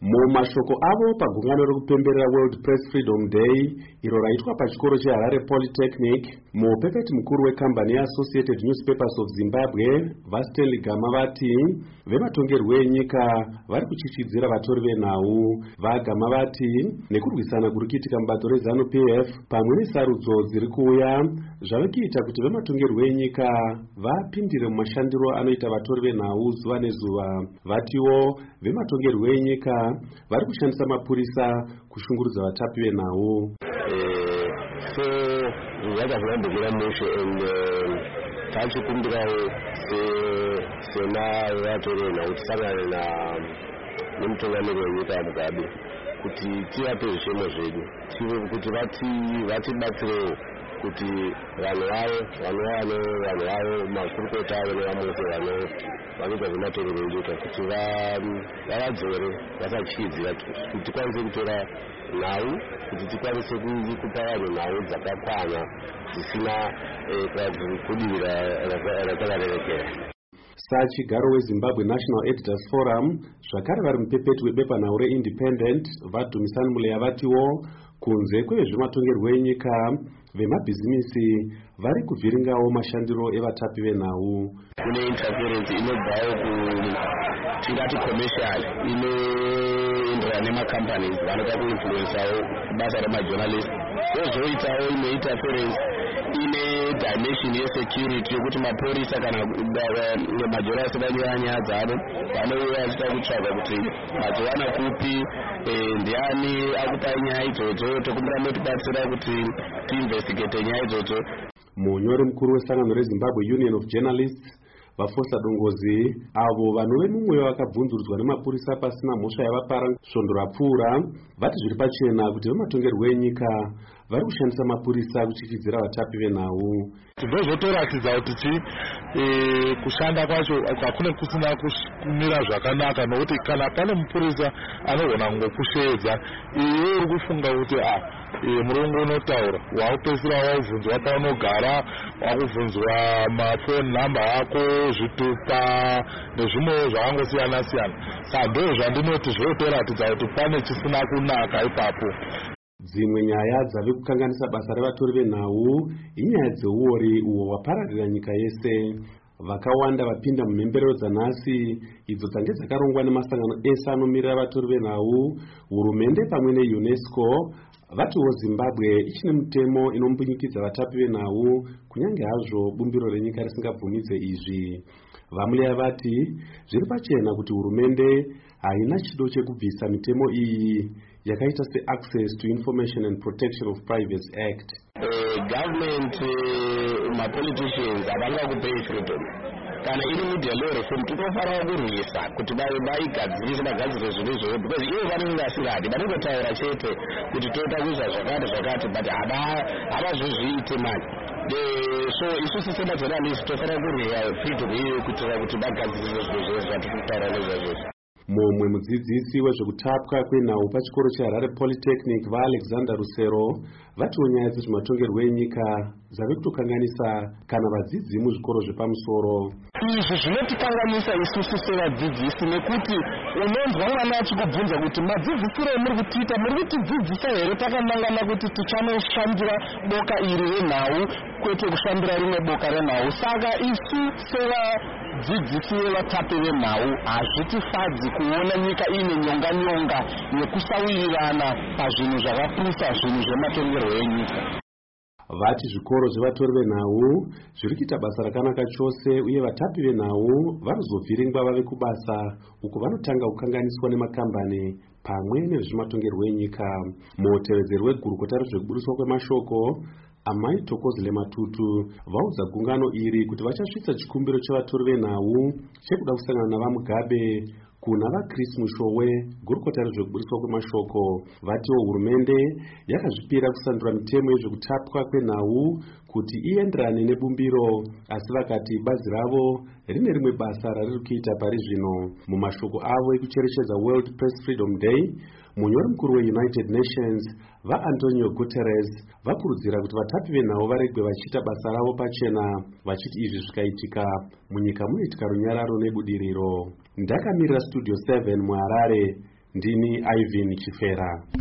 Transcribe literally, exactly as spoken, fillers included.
Mumashoko avo pagungano rekupemberera World Press Freedom Day iro raitwa pachikoro cheHarare Polytechnic, mupepeti mukuru wekambani yeAssociated Newspapers of Zimbabwe vaStanley Gama vati vematongerwo enyika vari kuchichidzira vatori venhau. VaGama vati nekurwisana kuri kuitika mubato reZANU P F pamwe nesarudzo dziri kuuya zvave kuita kuti vematongerwo enyika vapindire mumashandiro anoita vatori venhau zuva nezuva. Vatiwo vematongerwo enyika vari kushandisa mapurisa kushungurudza vatapi venhau. So vakazvambukira mushe and tachikumbirawo sena vatori venhau tisangane na nemutungamiri wenyika Mugabe kuti tivape zvishemo zvedu kuti vatibatsirewo kuti vanhu vavo vanhu vanhu vavo makurukota avo nevamose vanoita zvematongerwo enyika kuti vavadzore vasachidzira kuti tikwanise kutora nhau kuti tikwanise kupa vanhu nhau dzakakwana dzisina kudivira ratakarerekera. Sachigaro weZimbabwe National Editors Forum zvakare vari mupepeti webepanhau reIndependent vaDumisani Muleya vatiwo kunze kwezvematongerwo enyika vemabhizimisi vari kuvhiringawo mashandiro evatapi venhau. Kune interference inobvawo kutingati commercial inoenderana nemacompanies vanoda kuinfluensawo basa remajournalist. Kozoitawo imwe interference ine dimension yesecurity yokuti mapurisa kana majournalist vanyaya nyaya dzavo vanouya vachida kutsvaga kuti mazowana kupi ndiani akupai nyaya idzodzo tokumbira motibatsira kuti tiinvestigate nyaya idzodzo. Munyori mukuru wesangano reZimbabwe Union of Journalists vaFosa Dongozi avo vanove mumwe vakabvunzurudzwa nemapurisa pasina mhosva yavapara svondo rapfuura vati zviri pachena kuti vematongerwo enyika vari kushandisa mapurisa kuchichidzira vatapi venhau. Tinozvotoratidza kuti kushanda kwacho hakuna kusina kumira zvakanaka nokuti kana pane mupurisa anogona ngokusheedza iwe uri kufunga kuti ah murongo unotaura waupesira waubvunzwa paunogara wakubvunzwa mafoni namba ako zvitupa nezvimwewo zvakangosiyana siyana. Saka ndo zvandinoti zvotoratidza kuti pane chisina kunaka ipapo. Dzimwe nyaya dzave kukanganisa basa revatori venhau inyaya dzeuori uwo wapararira nyika yese. Vakawanda vapinda mumhemberero dzanhasi idzo dzange dzakarongwa nemasangano ese anomirira vatori venhau, hurumende pamwe neUNESCO vatiwo Zimbabwe ichine mutemo inombunyikidza vatapi venhau kunyange hazvo bumbiro renyika risingabvumidze izvi. Vamuleya vati zviri pachena kuti hurumende haina chido chekubvisa mitemo iyi yakaita seAccess to Information and Protection of Privacy Act. Uh, government uh, mapoliticians havangakupei freedom. Kana iri media law reform tinofanira kurwisa kuti vaigadzirise vagadzire zvinhu izvozvo because ivo vanenge vasingadi vanongotaura chete kuti toda kuisa zvakati zvakati but havazozviite mani. So isusu semajournalist tofanira kurwira freedom iyoyo kuitira kuti vagadzirise zvinhu zvose zvatiri kutaura nezvazvozvo. Mumwe mudzidzisi wezvekutapwa kwenhau pachikoro cheHarare Polytechnic vaAlexander Rusero vatiwo nyaya dzezvematongerwo enyika dzave kutokanganisa kana vadzidzi muzvikoro zvepamusoro. Izvi zvinotikanganisa isusu sevadzidzisi nekuti unonzwa mwana achikubvunza kuti madzidzisiro emuri kutiita muri kutidzidzisa here takanangana kuti tichanoshandira boka iri renhau kwete kushandira rimwe boka renhau. Saka isu sevadzidzisi vevatapi venhau hazvitifadzi kuona nyika ine nyonga nyonga nekusawirirana pazvinhu zvakapisa zvinhu zvematongerwo enyika. Vati zvikoro zvevatori venhau zviri kuita basa rakanaka chose uye vatapi venhau vanozovhiringwa vave kubasa uko vanotanga kukanganiswa nemakambani pamwe nezvematongerwo enyika. Mutevedzeri wegurukota rezvekubudiswa kwemashoko Amai Thokozile Matutu vaudza gungano iri kuti vachasvitsa chikumbiro chevatori venhau chekuda kusangana navaMugabe kuna vaChris Mushowe gurukota rezvekubudiswa kwemashoko. Vatiwo hurumende yakazvipira kusandura mitemo yezvekutapwa kwenhau kuti ienderane nebumbiro, asi vakati bazi ravo rine rimwe basa rariri kuita pari zvino. Mumashoko avo ekucherechedza World Press Freedom Day, munyori mukuru weUnited Nations vaAntonio Guterres vakurudzira kuti vatapi venhau varegwe vachiita basa ravo pachena, vachiti izvi zvikaitika munyika munoitika runyararo nebudiriro. Ndakamirira Studio seven muHarare, ndini Ivan Chifera.